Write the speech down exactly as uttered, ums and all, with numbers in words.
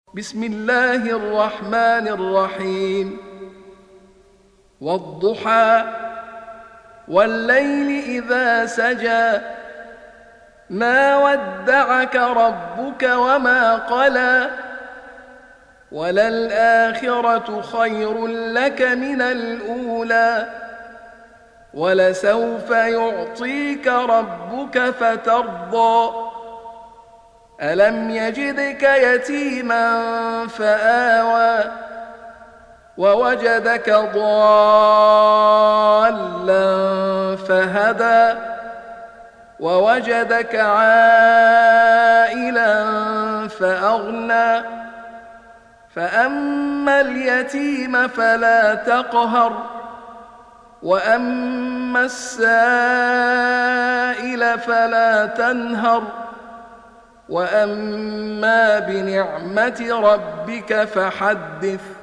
بسم الله الرحمن الرحيم والضحى والليل إذا سجى ما ودعك ربك وما قلى وللآخرة خير لك من الأولى ولسوف يعطيك ربك فترضى ألم يجدك يتيما فآوى ووجدك ضالا فهدى ووجدك عائلا فأغنى فأما اليتيم فلا تقهر وأما السائل فلا تنهر وأما بنعمة ربك فحدث